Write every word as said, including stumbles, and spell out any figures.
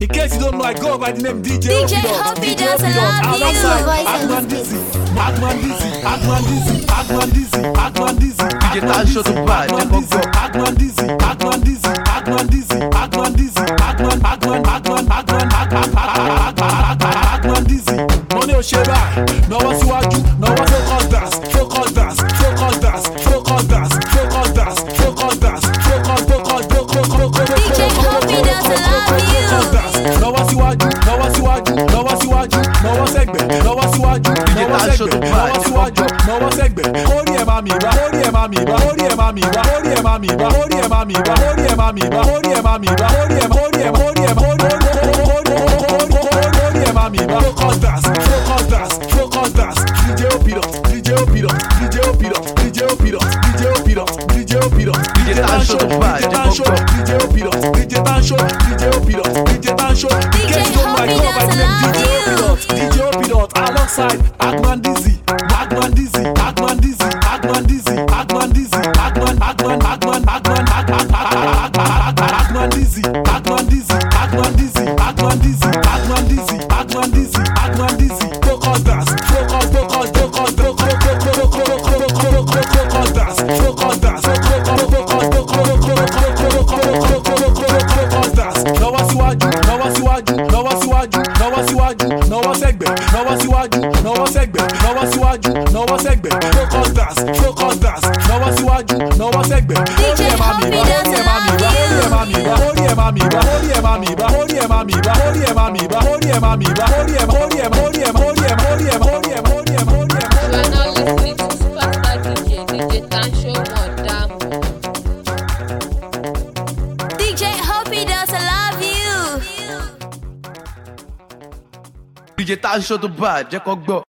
In case you don't know, I go by the name D J D J Hoppy does love you. Alongside Agman Dizzy, Agman Dizzy, Agman Dizzy, Agman Dizzy, Agman Dizzy, D J Tancho tó bá jẹ́ kọ́kọ́. Agman Dizzy, Agman Dizzy, Agman Dizzy, Agman Dizzy, Agman, Agman, Agman, Agman, Agman Dizzy. Money ò ṣe báyìí, náwó síwájú, náwó focus dance, focus dance, focus dance, focus dance, focus dance, focus dance, focus, focus, focus, focus. D J Hoppy does love you. Lọ́wọ́ síwájú, lọ́wọ́ síwájú, lọ́wọ́ síwájú, lọ́wọ́ sẹ́gbẹ̀, lọ́wọ́ síwájú, lọ́wọ́ sẹ́gbẹ̀, lọ́wọ́ síwájú, lọ́wọ́ sẹ́gbẹ̀. Orí ẹ̀ máa mì bá, orí ẹ̀ máa mì bá, orí ẹ̀ máa mì bá, orí ẹ̀ máa mì bá, orí ẹ̀ máa mì bá, orí ẹ̀ máa mì bá, orí ẹ̀ máa mì bá, orí ẹ̀ orí ẹ̀ orí ẹ̀ orí ẹ̀ máa mì bá. Focus dance, focus dance, focus dance. D J Opidot, D J Opidot, D J Opidot, D J Opidot, D J Opidot, D J Opidot, D J Tancho tó bá jẹ́ kọ́kọ́. D J Opidot, D J Tancho, D J Opidot, D J Tancho. D J Hoppy does love you. D J Opidot alongside Agman Dizzy, Agman Dizzy, Agman Dizzy, Agman Dizzy, Agman Dizzy, Agman, Agman, Agman, Agman, Agman Dizzy, Agman Dizzy, Agman Dizzy, Agman Dizzy, Agman Dizzy, Agman Dizzy, Agman Dizzy. Focus dance, focus, focus, focus, focus, focus dance, focus dance, focus dance. Lọ́wọ́ síwájú, lọ́wọ́ síwájú, lọ́wọ́ síwájú, lọ́wọ́ síwájú, lọ́wọ́ sẹ́gbẹ̀, lọ́wọ́ síwájú, lọ́wọ́ sẹ́gbẹ̀, lọ́wọ́ síwájú, lọ́wọ́ sẹ́gbẹ̀. Focus dance, focus dance, lọ́wọ́ síwájú, lọ́wọ́ sẹ́gbẹ̀. Orí ẹ̀ máa mì bá, orí ẹ̀ máa mì bá, orí ẹ̀ máa mì bá, orí ẹ̀ máa mì bá, orí ẹ̀ máa mì bá, orí ẹ̀ máa mì bá, orí ẹ̀ máa mì bá, orí ẹ̀ máa mì bá, orí ẹ̀, orí ẹ̀, orí ẹ̀, orí ẹ̀, orí ẹ̀, orí ẹ̀, orí ẹ̀, orí ẹ̀. You are now listening to Superstar D J, D J Tancho Modamu. D J Hoppy does love you. D J Tancho tó bá jẹ́ kọ́kọ́.